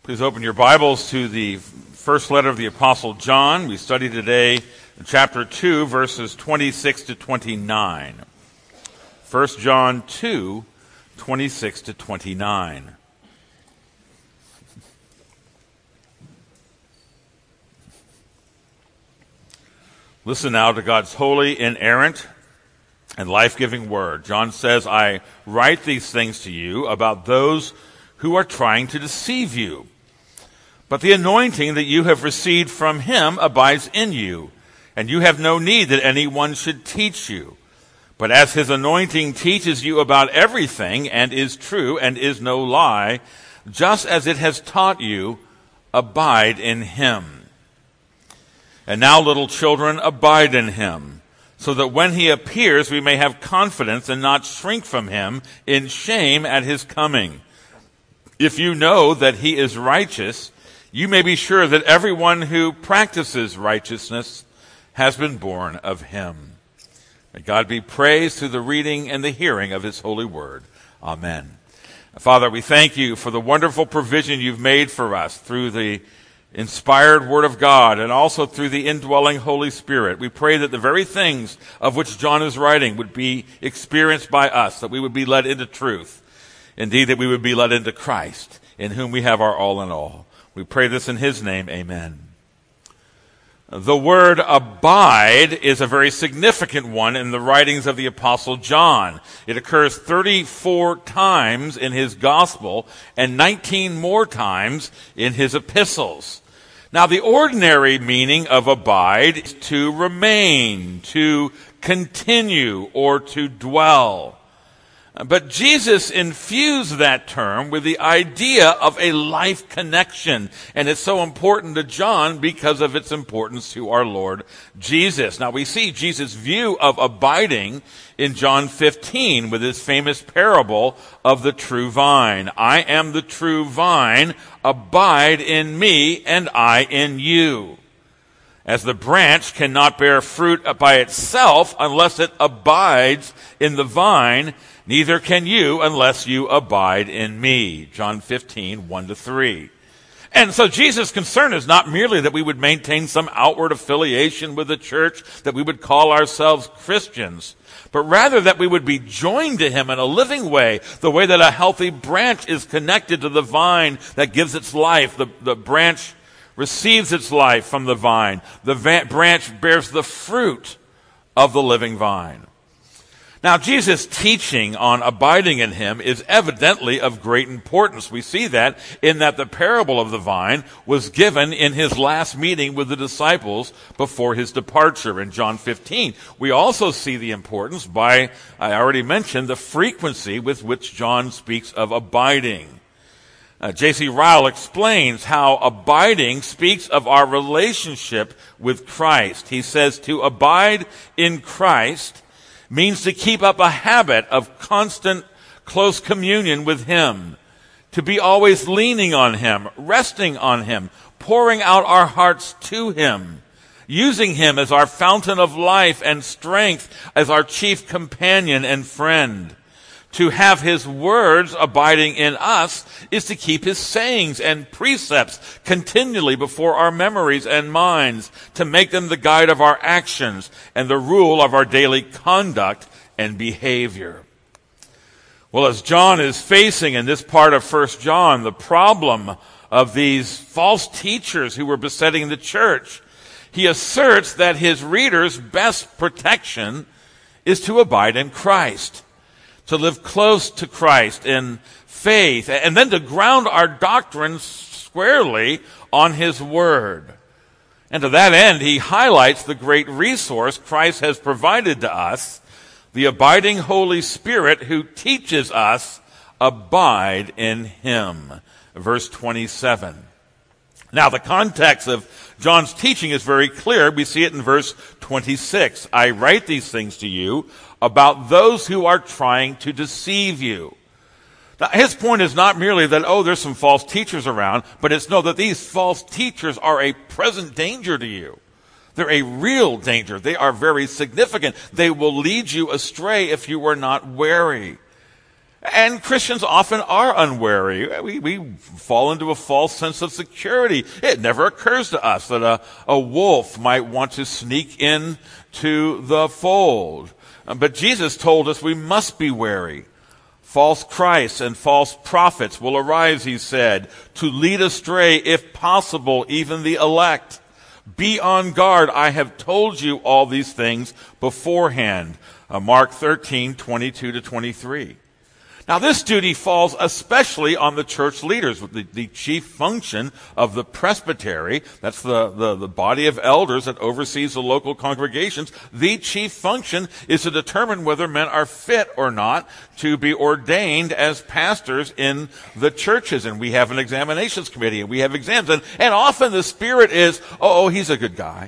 Please open your Bibles to the first letter of the Apostle John. We study today chapter 2, verses 26 to 29. 1 John 2, 26 to 29. Listen now to God's holy, inerrant, and life-giving word. John says, I write these things to you about those who are trying to deceive you. But the anointing that you have received from him abides in you, and you have no need that anyone should teach you. But as his anointing teaches you about everything, and is true, and is no lie, just as it has taught you, abide in him. And now, little children, abide in him, so that when he appears we may have confidence and not shrink from him in shame at his coming. If you know that he is righteous, you may be sure that everyone who practices righteousness has been born of him. May God be praised through the reading and the hearing of his holy word. Amen. Father, we thank you for the wonderful provision you've made for us through the inspired word of God and also through the indwelling Holy Spirit. We pray that the very things of which John is writing would be experienced by us, that we would be led into truth. Indeed, that we would be led into Christ, in whom we have our all in all. We pray this in his name, amen. The word abide is a very significant one in the writings of the Apostle John. It occurs 34 times in his gospel and 19 more times in his epistles. Now, the ordinary meaning of abide is to remain, to continue, or to dwell. But Jesus infused that term with the idea of a life connection. And it's so important to John because of its importance to our Lord Jesus. Now we see Jesus' view of abiding in John 15 with his famous parable of the true vine. I am the true vine, abide in me and I in you. As the branch cannot bear fruit by itself unless it abides in the vine, neither can you unless you abide in me. John 15, 1-3. And so Jesus' concern is not merely that we would maintain some outward affiliation with the church, that we would call ourselves Christians, but rather that we would be joined to him in a living way, the way that a healthy branch is connected to the vine that gives its life. The branch receives its life from the vine. The branch bears the fruit of the living vine. Now, Jesus' teaching on abiding in him is evidently of great importance. We see that in that the parable of the vine was given in his last meeting with the disciples before his departure in John 15. We also see the importance by, I already mentioned, the frequency with which John speaks of abiding. J.C. Ryle explains how abiding speaks of our relationship with Christ. He says to abide in Christ means to keep up a habit of constant close communion with him, to be always leaning on him, resting on him, pouring out our hearts to him, using him as our fountain of life and strength, as our chief companion and friend. To have his words abiding in us is to keep his sayings and precepts continually before our memories and minds, to make them the guide of our actions and the rule of our daily conduct and behavior. Well, as John is facing in this part of 1 John, the problem of these false teachers who were besetting the church, he asserts that his readers' best protection is to abide in Christ, to live close to Christ in faith, and then to ground our doctrine squarely on his word. And to that end, he highlights the great resource Christ has provided to us, the abiding Holy Spirit who teaches us, abide in him. Verse 27. Now, the context of John's teaching is very clear. We see it in verse 26. I write these things to you about those who are trying to deceive you. Now, his point is not merely that, there's some false teachers around, but it's that these false teachers are a present danger to you. They're a real danger. They are very significant. They will lead you astray if you are not wary. And Christians often are unwary. We fall into a false sense of security. It never occurs to us that a wolf might want to sneak in to the fold. But Jesus told us we must be wary. False Christs and false prophets will arise, he said, to lead astray, if possible, even the elect. Be on guard. I have told you all these things beforehand. Mark 13:22-23. Now, this duty falls especially on the church leaders. The chief function of the presbytery, that's the body of elders that oversees the local congregations, the chief function is to determine whether men are fit or not to be ordained as pastors in the churches. And we have an examinations committee, and we have exams. And often the spirit is, oh, he's a good guy.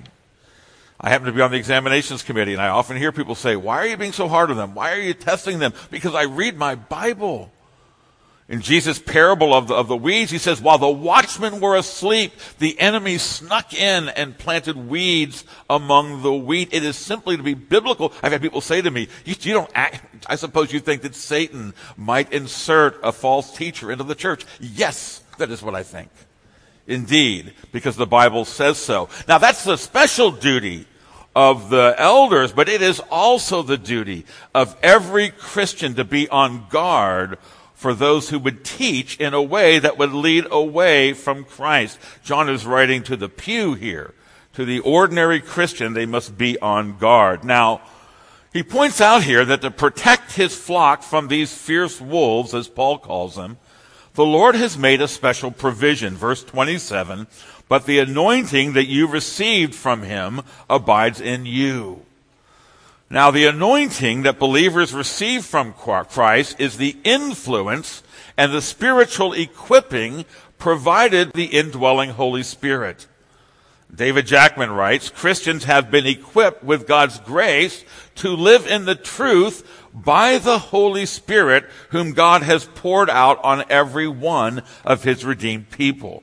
I happen to be on the examinations committee, and I often hear people say, why are you being so hard on them? Why are you testing them? Because I read my Bible. In Jesus' parable of the weeds, he says, while the watchmen were asleep, the enemy snuck in and planted weeds among the wheat. It is simply to be biblical. I've had people say to me, you don't act, I suppose you think that Satan might insert a false teacher into the church. Yes, that is what I think. Indeed, because the Bible says so. Now, that's the special duty of the elders, but it is also the duty of every Christian to be on guard for those who would teach in a way that would lead away from Christ. John is writing to the pew here. To the ordinary Christian, they must be on guard. Now, he points out here that to protect his flock from these fierce wolves, as Paul calls them, the Lord has made a special provision. Verse 27, but the anointing that you received from him abides in you. Now, the anointing that believers receive from Christ is the influence and the spiritual equipping provided the indwelling Holy Spirit. David Jackman writes, Christians have been equipped with God's grace to live in the truth by the Holy Spirit, whom God has poured out on every one of his redeemed people.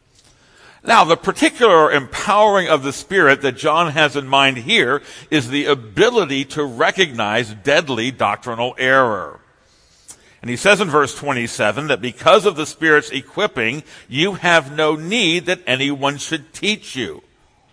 Now, the particular empowering of the Spirit that John has in mind here is the ability to recognize deadly doctrinal error. And he says in verse 27 that because of the Spirit's equipping, you have no need that anyone should teach you.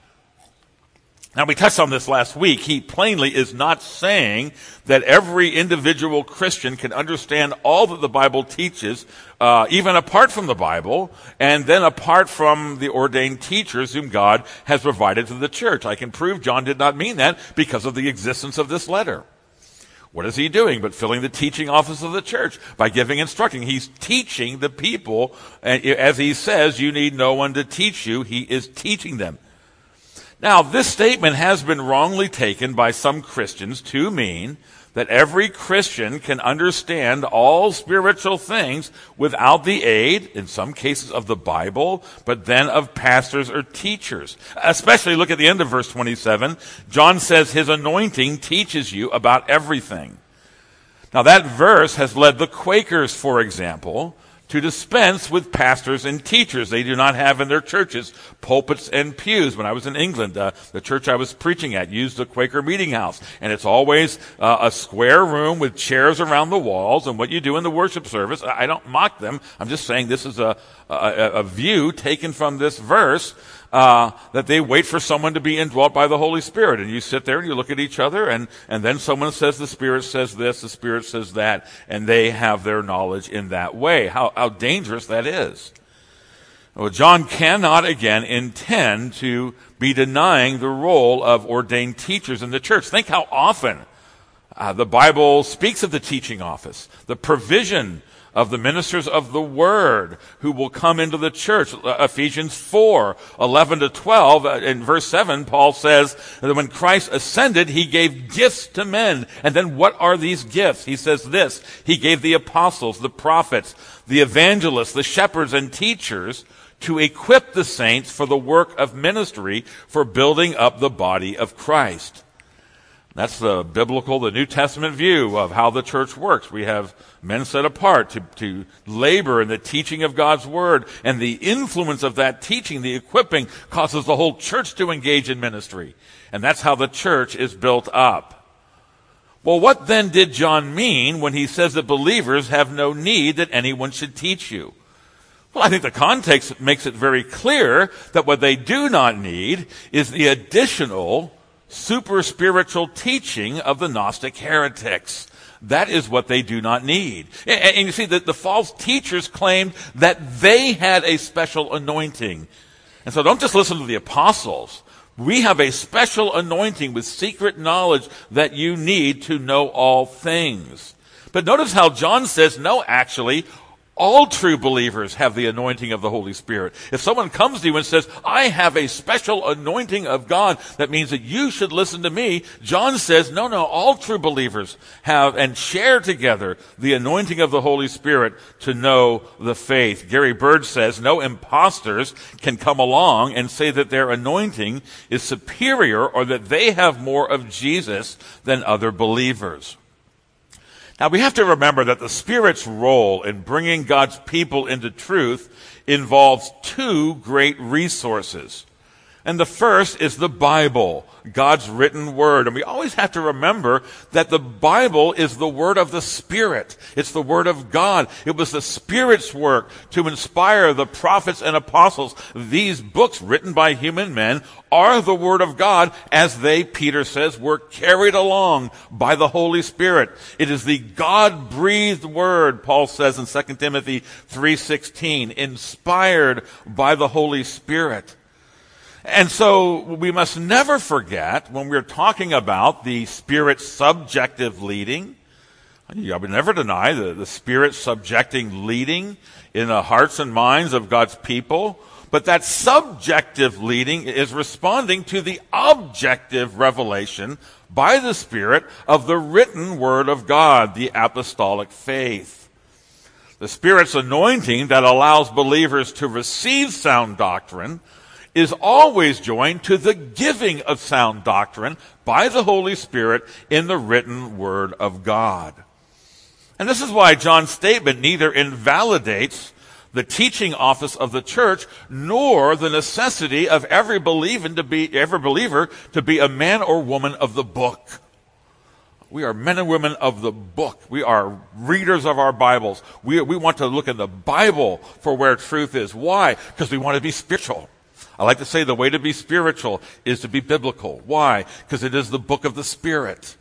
Now, we touched on this last week. He plainly is not saying that every individual Christian can understand all that the Bible teaches, even apart from the Bible, and then apart from the ordained teachers whom God has provided to the church. I can prove John did not mean that because of the existence of this letter. What is he doing but filling the teaching office of the church by giving instruction? He's teaching the people, and as he says, you need no one to teach you. He is teaching them. Now, this statement has been wrongly taken by some Christians to mean that every Christian can understand all spiritual things without the aid, in some cases, of the Bible, but then of pastors or teachers. Especially, look at the end of verse 27. John says his anointing teaches you about everything. Now, that verse has led the Quakers, for example, to dispense with pastors and teachers. They do not have in their churches pulpits and pews. When I was in England, the church I was preaching at used a Quaker meeting house. And it's always a square room with chairs around the walls. And what you do in the worship service, I don't mock them. I'm just saying this is a view taken from this verse, that they wait for someone to be indwelt by the Holy Spirit. And you sit there and you look at each other, and then someone says the Spirit says this, the Spirit says that, and they have their knowledge in that way. How dangerous that is. Well, John cannot again intend to be denying the role of ordained teachers in the church. Think how often the Bible speaks of the teaching office, the provision of the ministers of the word who will come into the church. Ephesians 4:11-12, in verse 7, Paul says that when Christ ascended, he gave gifts to men. And then what are these gifts? He says this: he gave the apostles, the prophets, the evangelists, the shepherds and teachers to equip the saints for the work of ministry, for building up the body of Christ. That's the biblical, the New Testament view of how the church works. We have men set apart to labor in the teaching of God's word, and the influence of that teaching, the equipping, causes the whole church to engage in ministry. And that's how the church is built up. Well, what then did John mean when he says that believers have no need that anyone should teach you? Well, I think the context makes it very clear that what they do not need is the additional super spiritual teaching of the Gnostic heretics. That is what they do not need. And you see that the false teachers claimed that they had a special anointing. And so don't just listen to the apostles. We have a special anointing with secret knowledge that you need to know all things. But notice how John says, no, actually, all true believers have the anointing of the Holy Spirit. If someone comes to you and says, I have a special anointing of God, that means that you should listen to me. John says, no, all true believers have and share together the anointing of the Holy Spirit to know the faith. Gary Bird says, no imposters can come along and say that their anointing is superior or that they have more of Jesus than other believers. Now, we have to remember that the Spirit's role in bringing God's people into truth involves two great resources. And the first is the Bible, God's written word. And we always have to remember that the Bible is the word of the Spirit. It's the word of God. It was the Spirit's work to inspire the prophets and apostles. These books written by human men are the word of God as they, Peter says, were carried along by the Holy Spirit. It is the God-breathed word, Paul says in 2 Timothy 3:16, inspired by the Holy Spirit. And so we must never forget when we're talking about the Spirit's subjective leading, I would never deny the Spirit subjecting leading in the hearts and minds of God's people, but that subjective leading is responding to the objective revelation by the Spirit of the written Word of God, the apostolic faith. The Spirit's anointing that allows believers to receive sound doctrine is always joined to the giving of sound doctrine by the Holy Spirit in the written Word of God. And this is why John's statement neither invalidates the teaching office of the church nor the necessity of every believer to be a man or woman of the book. We are men and women of the book. We are readers of our Bibles. We want to look in the Bible for where truth is. Why? Because we want to be spiritual. I like to say the way to be spiritual is to be biblical. Why? Because it is the book of the Spirit.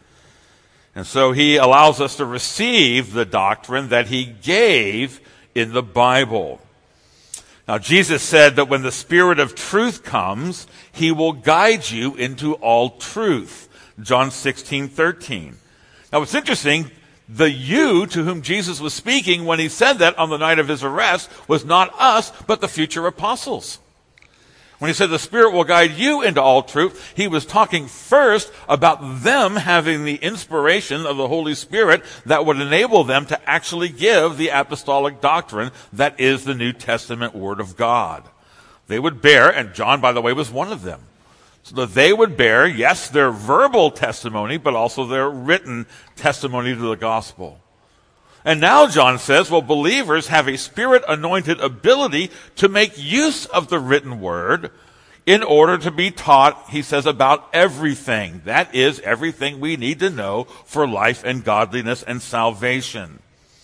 And so he allows us to receive the doctrine that he gave in the Bible. Now, Jesus said that when the Spirit of truth comes, he will guide you into all truth. John 16:13. Now, what's interesting, the you to whom Jesus was speaking when he said that on the night of his arrest was not us, but the future apostles. When he said the Spirit will guide you into all truth, he was talking first about them having the inspiration of the Holy Spirit that would enable them to actually give the apostolic doctrine that is the New Testament Word of God. They would bear, and John, by the way, was one of them, so that they would bear, yes, their verbal testimony, but also their written testimony to the gospel. And now John says, well, believers have a Spirit-anointed ability to make use of the written word in order to be taught, he says, about everything. That is, everything we need to know for life and godliness and salvation.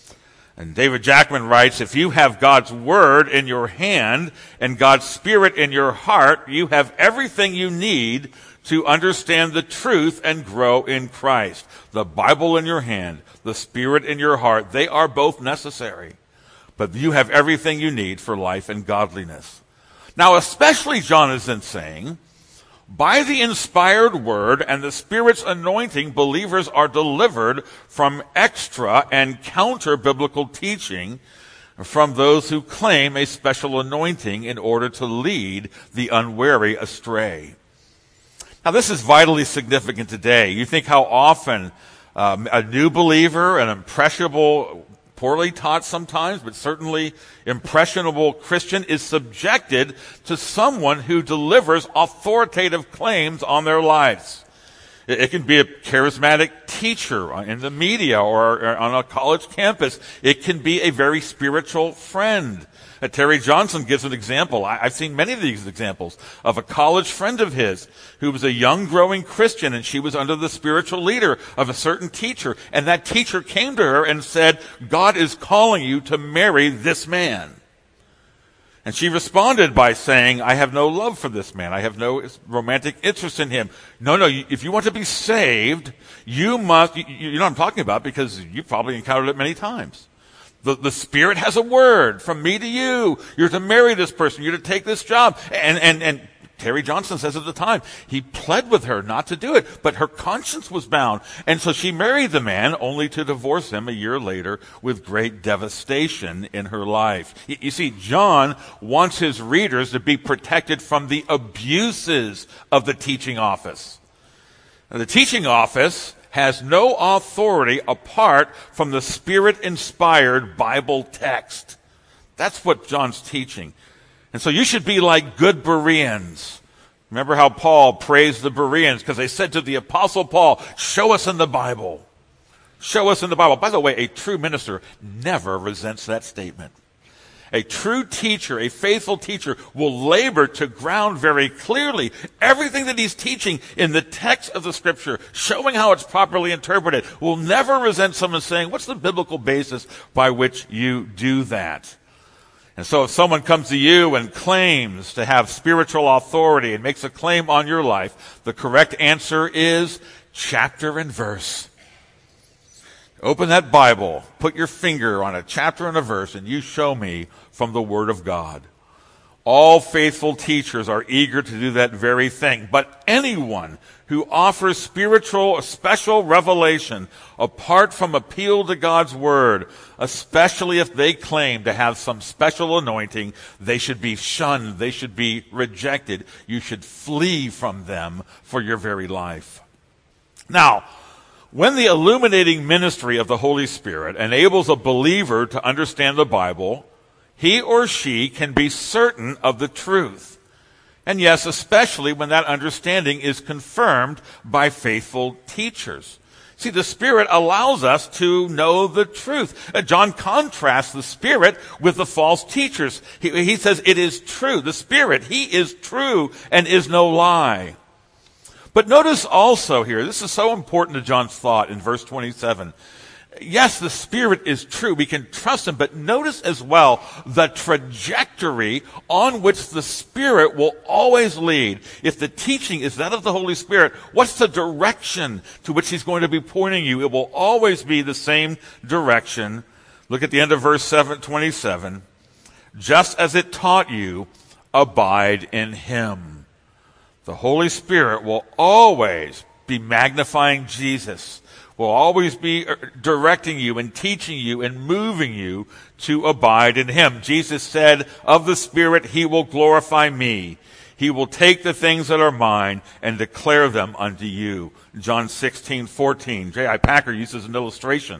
And David Jackman writes, if you have God's word in your hand and God's Spirit in your heart, you have everything you need to understand the truth and grow in Christ. The Bible in your hand, the Spirit in your heart, they are both necessary. But you have everything you need for life and godliness. Now, especially John is then saying, by the inspired word and the Spirit's anointing, believers are delivered from extra and counter-biblical teaching from those who claim a special anointing in order to lead the unwary astray. Now, this is vitally significant today. You think how often a new believer, an impressionable, poorly taught sometimes, but certainly impressionable Christian is subjected to someone who delivers authoritative claims on their lives. It can be a charismatic teacher in the media or on a college campus. It can be a very spiritual friend. Terry Johnson gives an example. I've seen many of these examples of a college friend of his who was a young growing Christian, and she was under the spiritual leader of a certain teacher. And that teacher came to her and said, God is calling you to marry this man. And she responded by saying, I have no love for this man. I have no romantic interest in him. No, if you want to be saved, you must, you know what I'm talking about because you've probably encountered it many times. The Spirit has a word from me to you. You're to marry this person. You're to take this job. And Terry Johnson says at the time, he pled with her not to do it, but her conscience was bound. And so she married the man only to divorce him a year later with great devastation in her life. You see, John wants his readers to be protected from the abuses of the teaching office. Now, the teaching office has no authority apart from the Spirit-inspired Bible text. That's what John's teaching. And so you should be like good Bereans. Remember how Paul praised the Bereans because they said to the Apostle Paul, show us in the Bible. Show us in the Bible. By the way, a true minister never resents that statement. A true teacher, a faithful teacher, will labor to ground very clearly everything that he's teaching in the text of the Scripture, showing how it's properly interpreted. Will never resent someone saying, what's the biblical basis by which you do that? And so if someone comes to you and claims to have spiritual authority and makes a claim on your life, the correct answer is chapter and verse. Open that Bible, put your finger on a chapter and a verse, and you show me from the Word of God. All faithful teachers are eager to do that very thing. But anyone who offers spiritual, special revelation apart from appeal to God's Word, especially if they claim to have some special anointing, they should be shunned. They should be rejected. You should flee from them for your very life. Now, when the illuminating ministry of the Holy Spirit enables a believer to understand the Bible, he or she can be certain of the truth. And yes, especially when that understanding is confirmed by faithful teachers. See, the Spirit allows us to know the truth. John contrasts the Spirit with the false teachers. He says it is true. The Spirit, He is true and is no lie. But notice also here, this is so important to John's thought in verse 27. Yes, the Spirit is true. We can trust Him. But notice as well the trajectory on which the Spirit will always lead. If the teaching is that of the Holy Spirit, what's the direction to which He's going to be pointing you? It will always be the same direction. Look at the end of verse 27. Just as it taught you, abide in Him. The Holy Spirit will always be magnifying Jesus, will always be directing you and teaching you and moving you to abide in Him. Jesus said, of the Spirit, He will glorify me. He will take the things that are mine and declare them unto you. John 16:14. J.I. Packer uses an illustration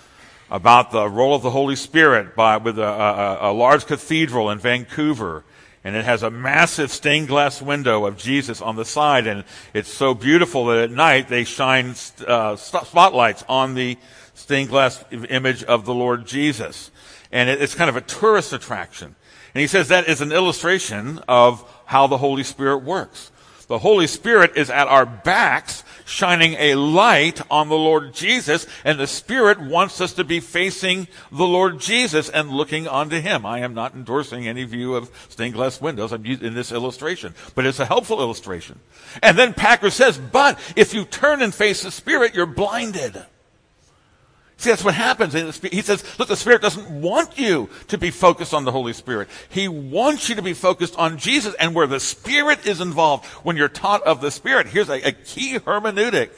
about the role of the Holy Spirit with a large cathedral in Vancouver. And it has a massive stained glass window of Jesus on the side. And it's so beautiful that at night they shine spotlights on the stained glass image of the Lord Jesus. And it's kind of a tourist attraction. And he says that is an illustration of how the Holy Spirit works. The Holy Spirit is at our backs, shining a light on the Lord Jesus, and the Spirit wants us to be facing the Lord Jesus and looking onto Him. I am not endorsing any view of stained glass windows. I'm using this illustration, but it's a helpful illustration. And then Packer says, but if you turn and face the Spirit, you're blinded. See, that's what happens. He says, look, the Spirit doesn't want you to be focused on the Holy Spirit. He wants you to be focused on Jesus. And where the Spirit is involved, when you're taught of the Spirit, here's a key hermeneutic.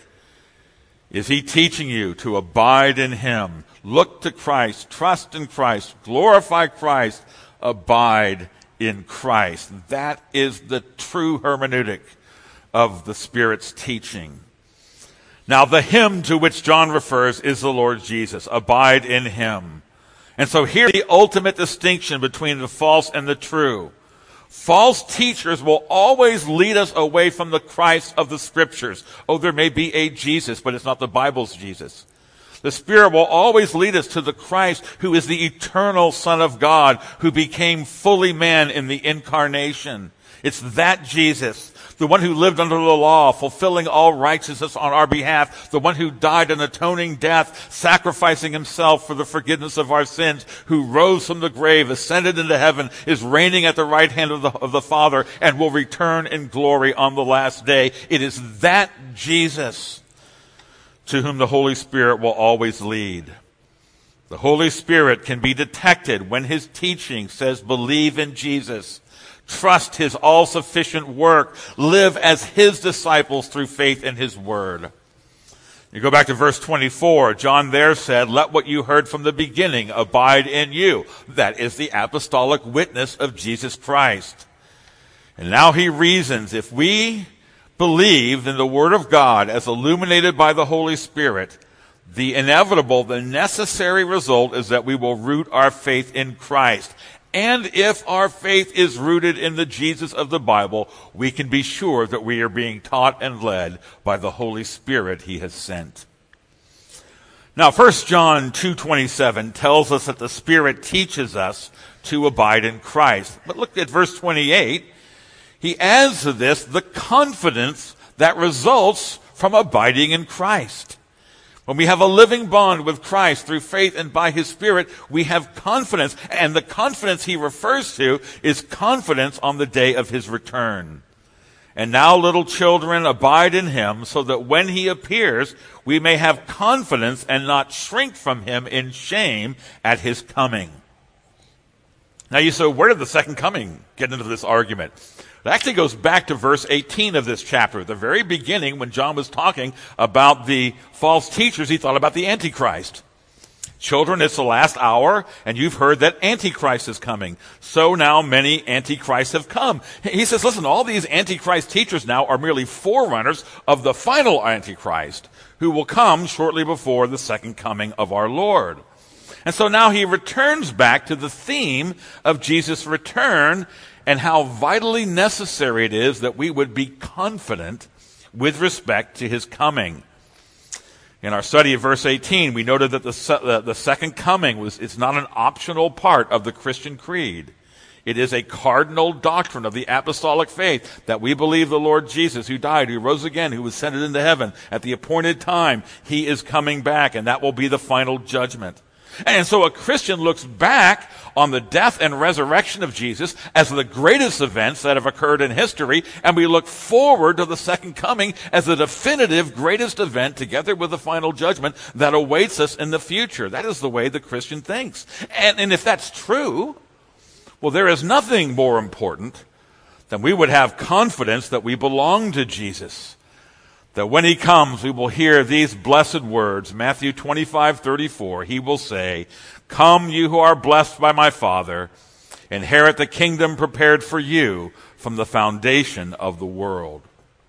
Is He teaching you to abide in Him? Look to Christ, trust in Christ, glorify Christ, abide in Christ. That is the true hermeneutic of the Spirit's teaching. Now, the Him to which John refers is the Lord Jesus. Abide in Him. And so here the ultimate distinction between the false and the true. False teachers will always lead us away from the Christ of the Scriptures. Oh, there may be a Jesus, but it's not the Bible's Jesus. The Spirit will always lead us to the Christ who is the eternal Son of God, who became fully man in the incarnation. It's that Jesus, the one who lived under the law, fulfilling all righteousness on our behalf, the one who died an atoning death, sacrificing himself for the forgiveness of our sins, who rose from the grave, ascended into heaven, is reigning at the right hand of the Father, and will return in glory on the last day. It is that Jesus to whom the Holy Spirit will always lead. The Holy Spirit can be detected when his teaching says, believe in Jesus. Trust his all-sufficient work. Live as his disciples through faith in his word. You go back to verse 24. John there said, let what you heard from the beginning abide in you. That is the apostolic witness of Jesus Christ. And now he reasons, if we believe in the word of God as illuminated by the Holy Spirit, the inevitable, the necessary result is that we will root our faith in Christ. And if our faith is rooted in the Jesus of the Bible, we can be sure that we are being taught and led by the Holy Spirit he has sent. Now, 1 John 2:27 tells us that the Spirit teaches us to abide in Christ. But look at verse 28. He adds to this the confidence that results from abiding in Christ. When we have a living bond with Christ through faith and by his Spirit, we have confidence. And the confidence he refers to is confidence on the day of his return. And now, little children, abide in him, so that when he appears, we may have confidence and not shrink from him in shame at his coming. Now you say, where did the second coming get into this argument? It actually goes back to verse 18 of this chapter. At the very beginning, when John was talking about the false teachers, he thought about the Antichrist. Children, it's the last hour, and you've heard that Antichrist is coming. So now many Antichrists have come. He says, listen, all these Antichrist teachers now are merely forerunners of the final Antichrist, who will come shortly before the second coming of our Lord. And so now he returns back to the theme of Jesus' return and how vitally necessary it is that we would be confident with respect to his coming. In our study of verse 18, we noted that the second coming is not an optional part of the Christian creed. It is a cardinal doctrine of the apostolic faith that we believe the Lord Jesus, who died, who rose again, who was ascended into heaven at the appointed time, he is coming back, and that will be the final judgment. And so a Christian looks back on the death and resurrection of Jesus as the greatest events that have occurred in history, and we look forward to the second coming as the definitive greatest event, together with the final judgment that awaits us in the future. That is the way the Christian thinks. And if that's true, well, there is nothing more important than we would have confidence that we belong to Jesus. That when he comes, we will hear these blessed words, Matthew 25:34. He will say, "Come, you who are blessed by my Father, inherit the kingdom prepared for you from the foundation of the world."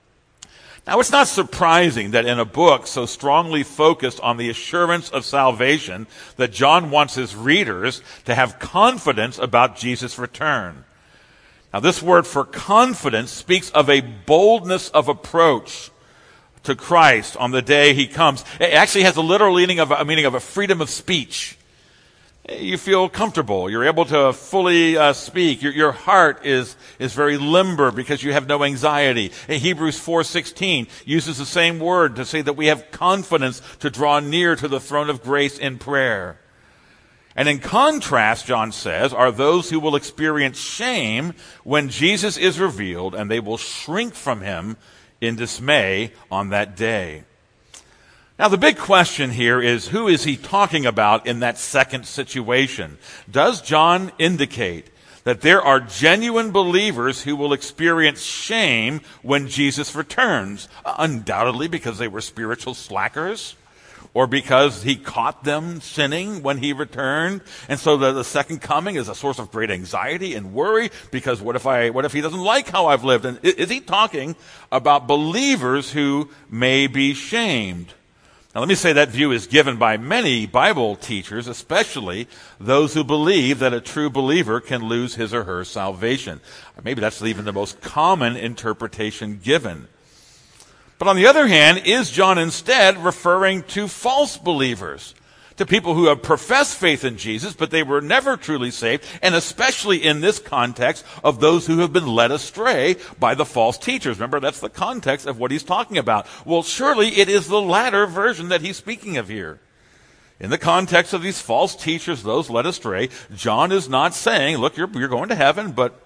Now, it's not surprising that in a book so strongly focused on the assurance of salvation, that John wants his readers to have confidence about Jesus' return. Now, this word for confidence speaks of a boldness of approach to Christ on the day he comes. It actually has a literal meaning of a freedom of speech. You feel comfortable. You're able to fully speak. Your heart is very limber because you have no anxiety. Hebrews 4:16 uses the same word to say that we have confidence to draw near to the throne of grace in prayer. And in contrast, John says, are those who will experience shame when Jesus is revealed, and they will shrink from him in dismay on that day. Now, the big question here is, who is he talking about in that second situation? Does John indicate that there are genuine believers who will experience shame when Jesus returns? Undoubtedly because they were spiritual slackers, or because he caught them sinning when he returned. And so the second coming is a source of great anxiety and worry, because what if he doesn't like how I've lived? And is he talking about believers who may be shamed? Now, let me say that view is given by many Bible teachers, especially those who believe that a true believer can lose his or her salvation. Maybe that's even the most common interpretation given. But on the other hand, is John instead referring to false believers, to people who have professed faith in Jesus, but they were never truly saved, and especially in this context of those who have been led astray by the false teachers? Remember, that's the context of what he's talking about. Well, surely it is the latter version that he's speaking of here. In the context of these false teachers, those led astray, John is not saying, look, you're going to heaven, but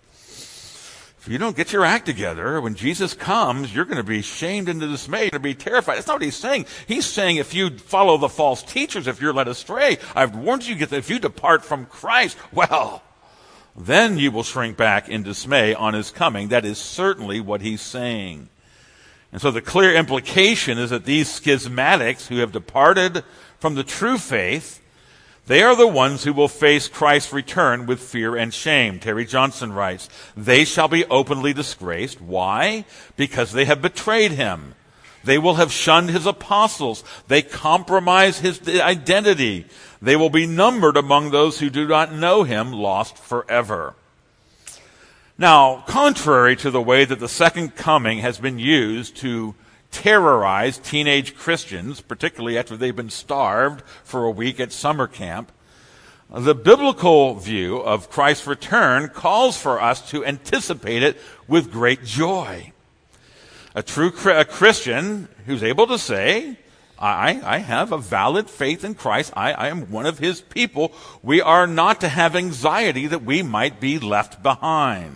if you don't get your act together, when Jesus comes, you're going to be shamed into dismay. You're going to be terrified. That's not what he's saying. He's saying if you follow the false teachers, if you're led astray, I've warned you that if you depart from Christ, well, then you will shrink back in dismay on his coming. That is certainly what he's saying. And so the clear implication is that these schismatics who have departed from the true faith, they are the ones who will face Christ's return with fear and shame. Terry Johnson writes, they shall be openly disgraced. Why? Because they have betrayed him. They will have shunned his apostles. They compromise his identity. They will be numbered among those who do not know him, lost forever. Now, contrary to the way that the second coming has been used to terrorize teenage Christians, particularly after they've been starved for a week at summer camp, the biblical view of Christ's return calls for us to anticipate it with great joy. A true Christian who's able to say, I have a valid faith in Christ. I am one of his people. We are not to have anxiety that we might be left behind.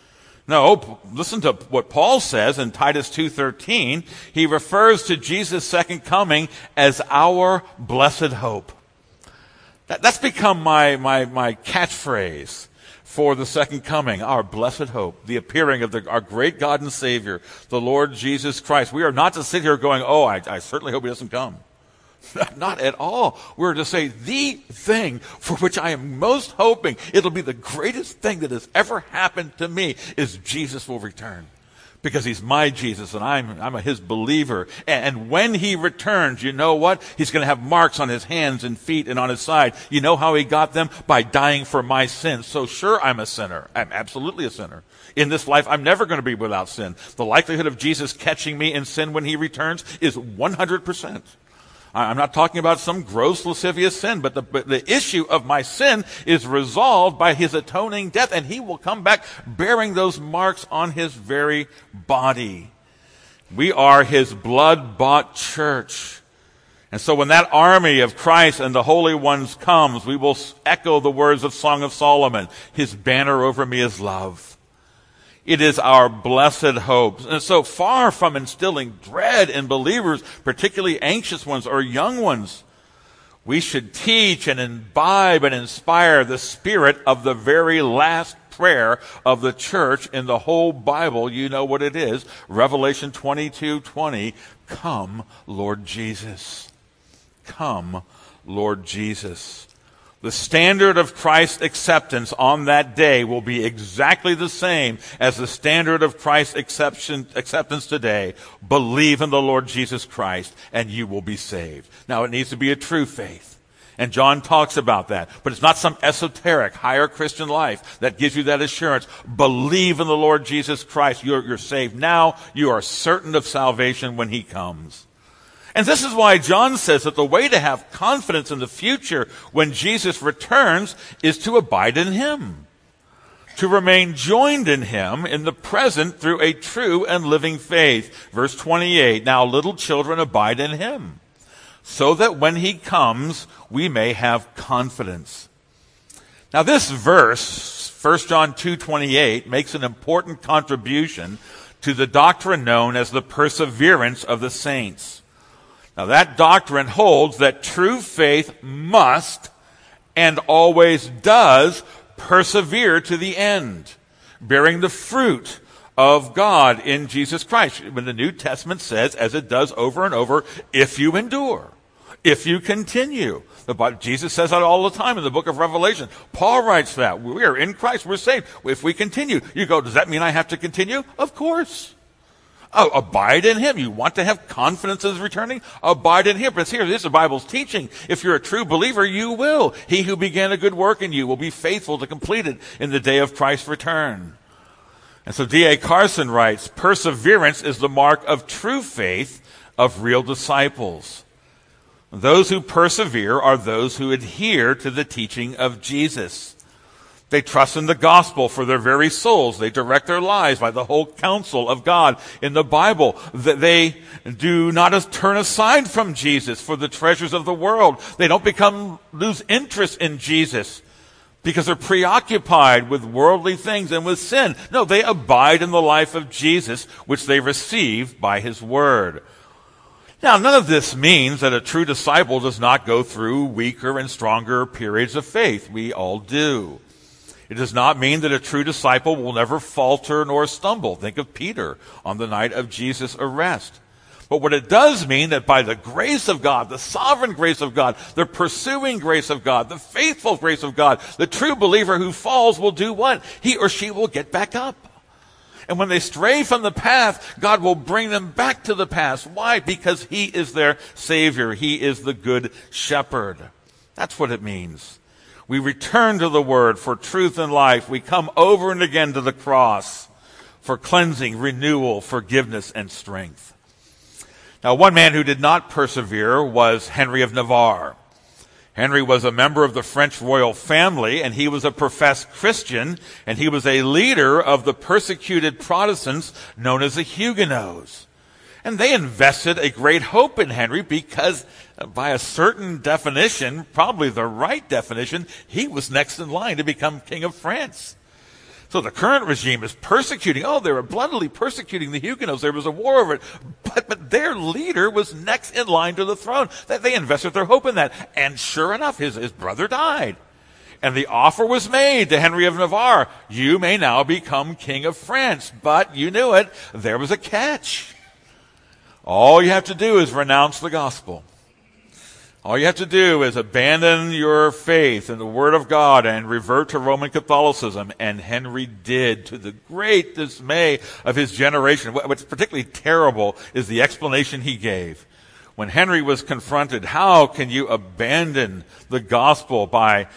No, listen to what Paul says in Titus 2:13. He refers to Jesus' second coming as our blessed hope. That's become my catchphrase for the second coming, our blessed hope, the appearing of our great God and Savior, the Lord Jesus Christ. We are not to sit here going, oh, I certainly hope he doesn't come. Not at all. We're to say the thing for which I am most hoping, it'll be the greatest thing that has ever happened to me, is Jesus will return. Because he's my Jesus and I'm his believer. And when he returns, you know what? He's going to have marks on his hands and feet and on his side. You know how he got them? By dying for my sins. So sure, I'm a sinner. I'm absolutely a sinner. In this life, I'm never going to be without sin. The likelihood of Jesus catching me in sin when he returns is 100%. I'm not talking about some gross lascivious sin, but the issue of my sin is resolved by his atoning death, and he will come back bearing those marks on his very body. We are his blood-bought church. And so when that army of Christ and the holy ones comes, we will echo the words of Song of Solomon, his banner over me is love. It is our blessed hope. And so far from instilling dread in believers, particularly anxious ones or young ones, we should teach and imbibe and inspire the spirit of the very last prayer of the church in the whole Bible. You know what it is. Revelation 22:20. Come, Lord Jesus. Come, Lord Jesus. The standard of Christ's acceptance on that day will be exactly the same as the standard of Christ's acceptance today. Believe in the Lord Jesus Christ and you will be saved. Now, it needs to be a true faith. And John talks about that. But it's not some esoteric, higher Christian life that gives you that assurance. Believe in the Lord Jesus Christ. You're saved now. You are certain of salvation when he comes. And this is why John says that the way to have confidence in the future when Jesus returns is to abide in him, to remain joined in him in the present through a true and living faith. Verse 28, now little children abide in him, so that when he comes, we may have confidence. Now this verse, 1 John 2:28, makes an important contribution to the doctrine known as the perseverance of the saints. Now that doctrine holds that true faith must and always does persevere to the end, bearing the fruit of God in Jesus Christ. When the New Testament says, as it does over and over, if you endure, if you continue. Jesus says that all the time in the book of Revelation. Paul writes that. We are in Christ, we're saved. If we continue, you go, does that mean I have to continue? Of course. Oh, abide in him. You want to have confidence in his returning? Abide in him. But it's here, this is the Bible's teaching. If you're a true believer, you will. He who began a good work in you will be faithful to complete it in the day of Christ's return. And so D.A. Carson writes, perseverance is the mark of true faith of real disciples. Those who persevere are those who adhere to the teaching of Jesus. They trust in the gospel for their very souls. They direct their lives by the whole counsel of God in the Bible. They do not turn aside from Jesus for the treasures of the world. They don't lose interest in Jesus because they're preoccupied with worldly things and with sin. No, they abide in the life of Jesus, which they receive by his word. Now, none of this means that a true disciple does not go through weaker and stronger periods of faith. We all do. It does not mean that a true disciple will never falter nor stumble. Think of Peter on the night of Jesus' arrest. But what it does mean that by the grace of God, the sovereign grace of God, the pursuing grace of God, the faithful grace of God, the true believer who falls will do what? He or she will get back up. And when they stray from the path, God will bring them back to the path. Why? Because he is their Savior. He is the good shepherd. That's what it means. We return to the Word for truth and life. We come over and again to the cross for cleansing, renewal, forgiveness, and strength. Now, one man who did not persevere was Henry of Navarre. Henry was a member of the French royal family, and he was a professed Christian, and he was a leader of the persecuted Protestants known as the Huguenots. And they invested a great hope in Henry because, by a certain definition, probably the right definition, he was next in line to become king of France. So the current regime is persecuting. Oh, they were bloodily persecuting the Huguenots. There was a war over it. But their leader was next in line to the throne. They invested their hope in that. And sure enough, his brother died. And the offer was made to Henry of Navarre. You may now become king of France. But you knew it. There was a catch. All you have to do is renounce the gospel. All you have to do is abandon your faith in the Word of God and revert to Roman Catholicism. And Henry did, to the great dismay of his generation. What's particularly terrible is the explanation he gave. When Henry was confronted, how can you abandon the gospel by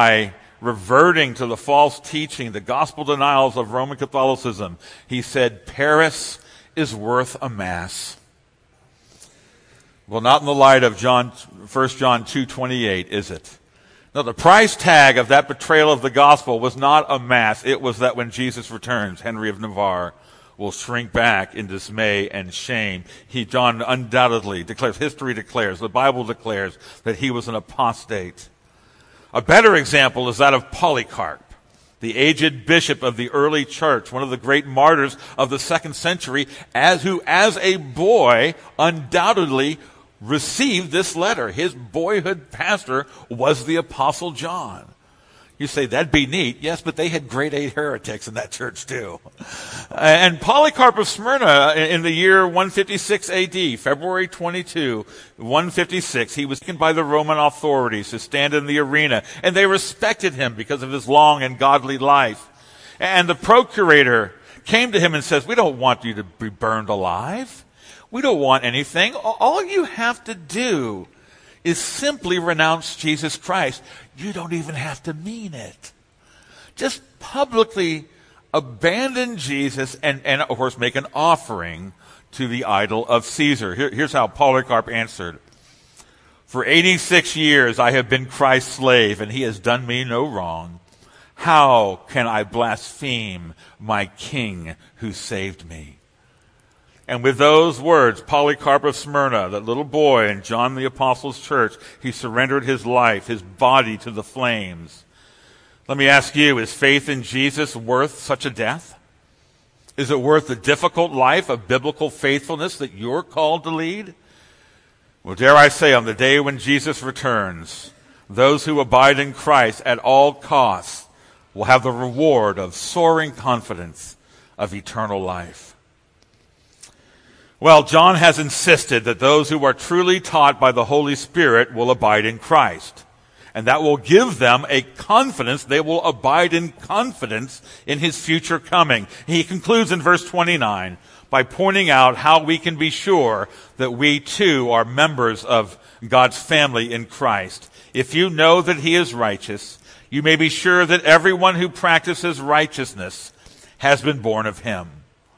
reverting to the false teaching, the gospel denials of Roman Catholicism? He said, Paris is worth a mass. Well, not in the light of 1 John 2:28, is it? No, the price tag of that betrayal of the gospel was not a mass. It was that when Jesus returns, Henry of Navarre will shrink back in dismay and shame. John undoubtedly declares, history declares, the Bible declares that he was an apostate. A better example is that of Polycarp, the aged bishop of the early church, one of the great martyrs of the 2nd century, who as a boy undoubtedly received this letter. His boyhood pastor was the Apostle John. You say, that'd be neat. Yes, but they had grade 8 heretics in that church too. And Polycarp of Smyrna, in the year 156 AD, February 22, 156, he was taken by the Roman authorities to stand in the arena, and they respected him because of his long and godly life. And the procurator came to him and says, we don't want you to be burned alive. We don't want anything. All you have to do is simply renounce Jesus Christ. You don't even have to mean it. Just publicly abandon Jesus and of course, make an offering to the idol of Caesar. Here's how Polycarp answered. For 86 years I have been Christ's slave, and he has done me no wrong. How can I blaspheme my King who saved me? And with those words, Polycarp of Smyrna, that little boy in John the Apostle's church, he surrendered his life, his body to the flames. Let me ask you, is faith in Jesus worth such a death? Is it worth the difficult life of biblical faithfulness that you're called to lead? Well, dare I say, on the day when Jesus returns, those who abide in Christ at all costs will have the reward of soaring confidence of eternal life. Well, John has insisted that those who are truly taught by the Holy Spirit will abide in Christ. And that will give them a confidence. They will abide in confidence in his future coming. He concludes in verse 29 by pointing out how we can be sure that we too are members of God's family in Christ. If you know that he is righteous, you may be sure that everyone who practices righteousness has been born of him.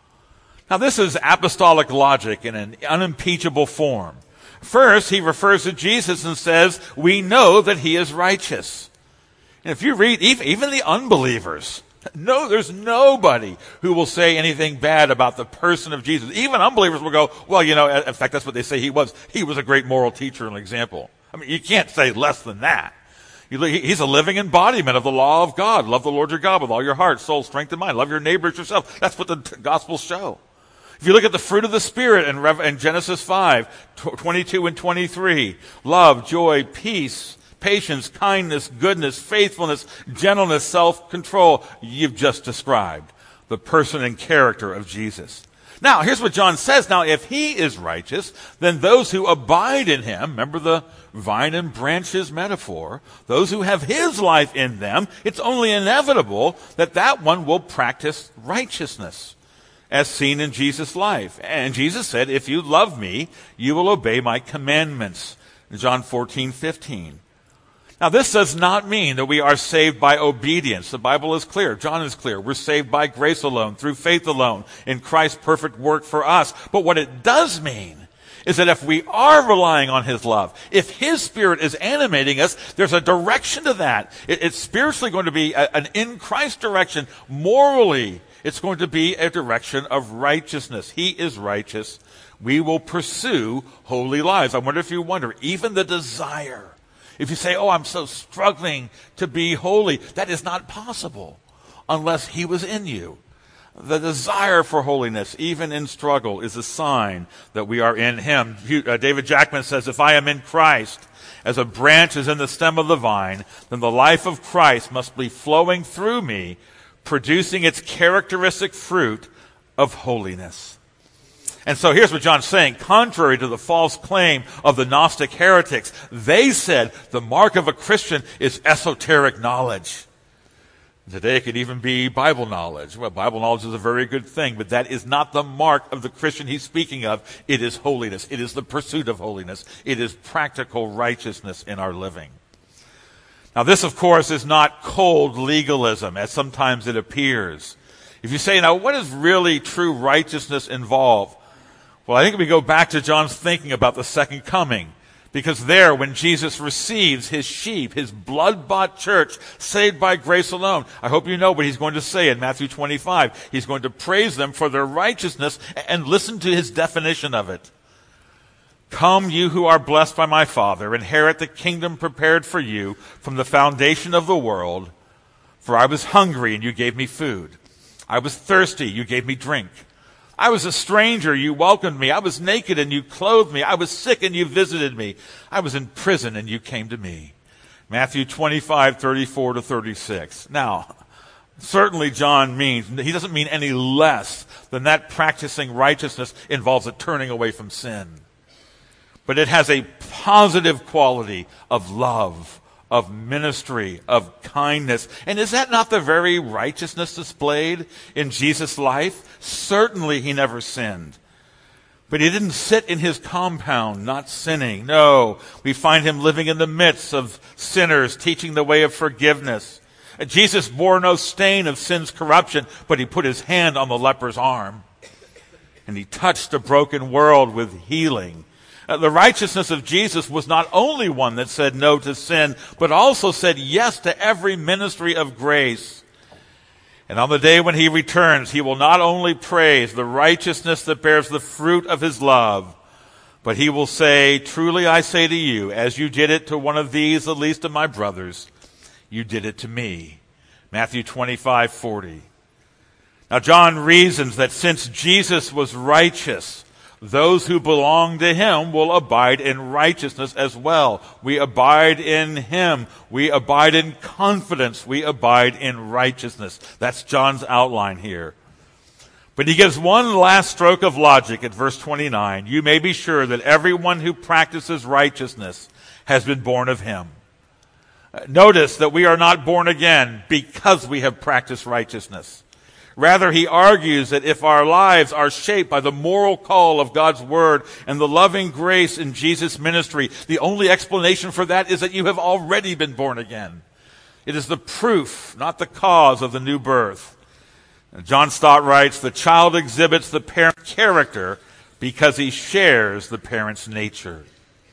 Now, this is apostolic logic in an unimpeachable form. First, he refers to Jesus and says, we know that he is righteous. And if you read, even the unbelievers, no, there's nobody who will say anything bad about the person of Jesus. Even unbelievers will go, well, in fact, that's what they say he was. He was a great moral teacher and example. I mean, you can't say less than that. He's a living embodiment of the law of God. Love the Lord your God with all your heart, soul, strength, and mind. Love your neighbor as yourself. That's what the Gospels show. If you look at the fruit of the Spirit in Genesis 5, 22 and 23, love, joy, peace, patience, kindness, goodness, faithfulness, gentleness, self-control, you've just described the person and character of Jesus. Now, here's what John says. Now, if he is righteous, then those who abide in him, remember the vine and branches metaphor, those who have his life in them, it's only inevitable that one will practice righteousness, as seen in Jesus' life. And Jesus said, if you love me, you will obey my commandments. John 14:15. Now, this does not mean that we are saved by obedience. The Bible is clear. John is clear. We're saved by grace alone, through faith alone, in Christ's perfect work for us. But what it does mean is that if we are relying on his love, if his Spirit is animating us, there's a direction to that. It's spiritually going to be an in Christ direction. Morally, it's going to be a direction of righteousness. He is righteous. We will pursue holy lives. I wonder if you wonder, even the desire, if you say, I'm so struggling to be holy, that is not possible unless he was in you. The desire for holiness, even in struggle, is a sign that we are in him. David Jackman says, if I am in Christ, as a branch is in the stem of the vine, then the life of Christ must be flowing through me, producing its characteristic fruit of holiness. And so here's what John's saying. Contrary to the false claim of the Gnostic heretics, they said the mark of a Christian is esoteric knowledge. Today it could even be Bible knowledge. Well, Bible knowledge is a very good thing, but that is not the mark of the Christian he's speaking of. It is holiness. It is the pursuit of holiness. It is practical righteousness in our living. Now, this, of course, is not cold legalism, as sometimes it appears. If you say, now, what does really true righteousness involve? Well, I think we go back to John's thinking about the second coming. Because there, when Jesus receives his sheep, his blood-bought church, saved by grace alone, I hope you know what he's going to say in Matthew 25. He's going to praise them for their righteousness, and listen to his definition of it. Come, you who are blessed by my Father, inherit the kingdom prepared for you from the foundation of the world. For I was hungry, and you gave me food. I was thirsty, you gave me drink. I was a stranger, you welcomed me. I was naked, and you clothed me. I was sick, and you visited me. I was in prison, and you came to me. Matthew 25:34-36. Now, certainly John he doesn't mean any less than that practicing righteousness involves a turning away from sin. But it has a positive quality of love, of ministry, of kindness. And is that not the very righteousness displayed in Jesus' life? Certainly he never sinned. But he didn't sit in his compound not sinning. No, we find him living in the midst of sinners, teaching the way of forgiveness. Jesus bore no stain of sin's corruption, but he put his hand on the leper's arm. And he touched a broken world with healing. The righteousness of Jesus was not only one that said no to sin, but also said yes to every ministry of grace. And on the day when he returns, he will not only praise the righteousness that bears the fruit of his love, but he will say, truly I say to you, as you did it to one of these, the least of my brothers, you did it to me. Matthew 25:40. Now John reasons that since Jesus was righteous, those who belong to him will abide in righteousness as well. We abide in him. We abide in confidence. We abide in righteousness. That's John's outline here. But he gives one last stroke of logic at verse 29. You may be sure that everyone who practices righteousness has been born of him. Notice that we are not born again because we have practiced righteousness. Rather, he argues that if our lives are shaped by the moral call of God's word and the loving grace in Jesus' ministry, the only explanation for that is that you have already been born again. It is the proof, not the cause, of the new birth. John Stott writes, the child exhibits the parent's character because he shares the parent's nature.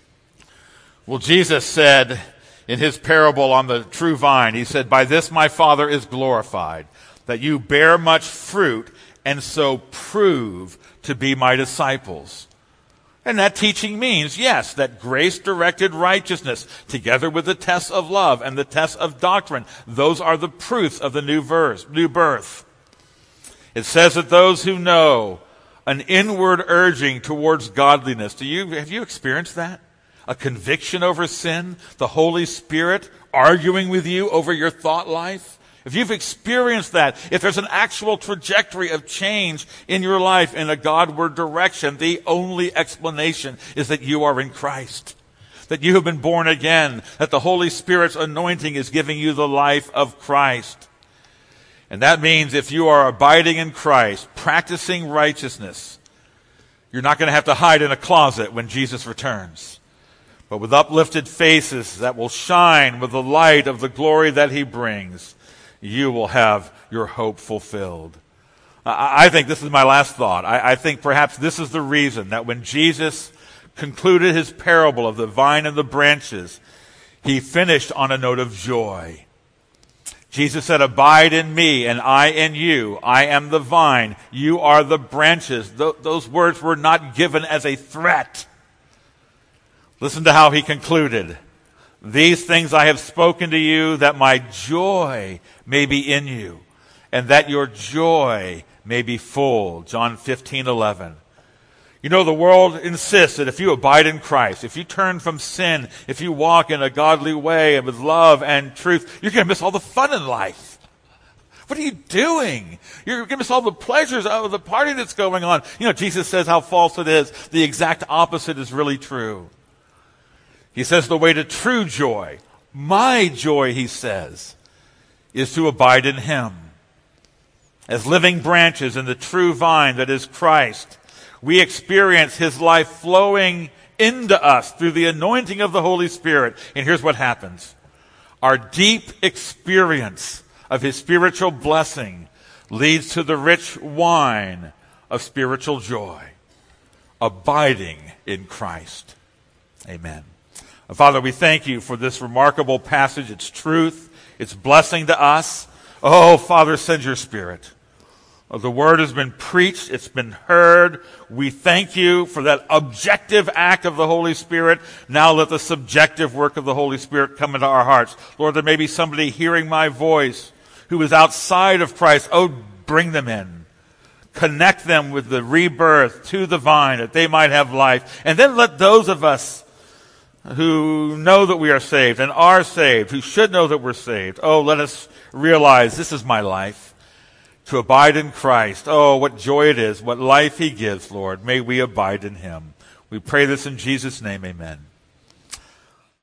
Well, Jesus said in his parable on the true vine, he said, by this my Father is glorified, that you bear much fruit and so prove to be my disciples. And that teaching means, yes, that grace-directed righteousness, together with the tests of love and the tests of doctrine, those are the proofs of the new birth. It says that those who know an inward urging towards godliness. Have you experienced that? A conviction over sin, the Holy Spirit arguing with you over your thought life. If you've experienced that, if there's an actual trajectory of change in your life in a Godward direction, the only explanation is that you are in Christ, that you have been born again, that the Holy Spirit's anointing is giving you the life of Christ. And that means if you are abiding in Christ, practicing righteousness, you're not going to have to hide in a closet when Jesus returns. But with uplifted faces that will shine with the light of the glory that he brings, you will have your hope fulfilled. I think this is my last thought. I think perhaps this is the reason that when Jesus concluded his parable of the vine and the branches, he finished on a note of joy. Jesus said, abide in me and I in you. I am the vine. You are the branches. Those words were not given as a threat. Listen to how he concluded. These things I have spoken to you, that my joy may be in you, and that your joy may be full. John 15:11. You know, the world insists that if you abide in Christ, if you turn from sin, if you walk in a godly way and with love and truth, you're going to miss all the fun in life. What are you doing? You're going to miss all the pleasures of the party that's going on. You know, Jesus says how false it is. The exact opposite is really true. He says the way to true joy, my joy, he says, is to abide in him. As living branches in the true vine that is Christ, we experience his life flowing into us through the anointing of the Holy Spirit. And here's what happens. Our deep experience of his spiritual blessing leads to the rich wine of spiritual joy, abiding in Christ. Amen. Father, we thank you for this remarkable passage, its truth, its blessing to us. Oh, Father, send your Spirit. The word has been preached. It's been heard. We thank you for that objective act of the Holy Spirit. Now let the subjective work of the Holy Spirit come into our hearts. Lord, there may be somebody hearing my voice who is outside of Christ. Oh, bring them in. Connect them with the rebirth to the vine that they might have life. And then let those of us who know that we are saved and are saved, who should know that we're saved, oh, let us realize this is my life, to abide in Christ. Oh, what joy it is, what life he gives, Lord. May we abide in him. We pray this in Jesus' name, amen.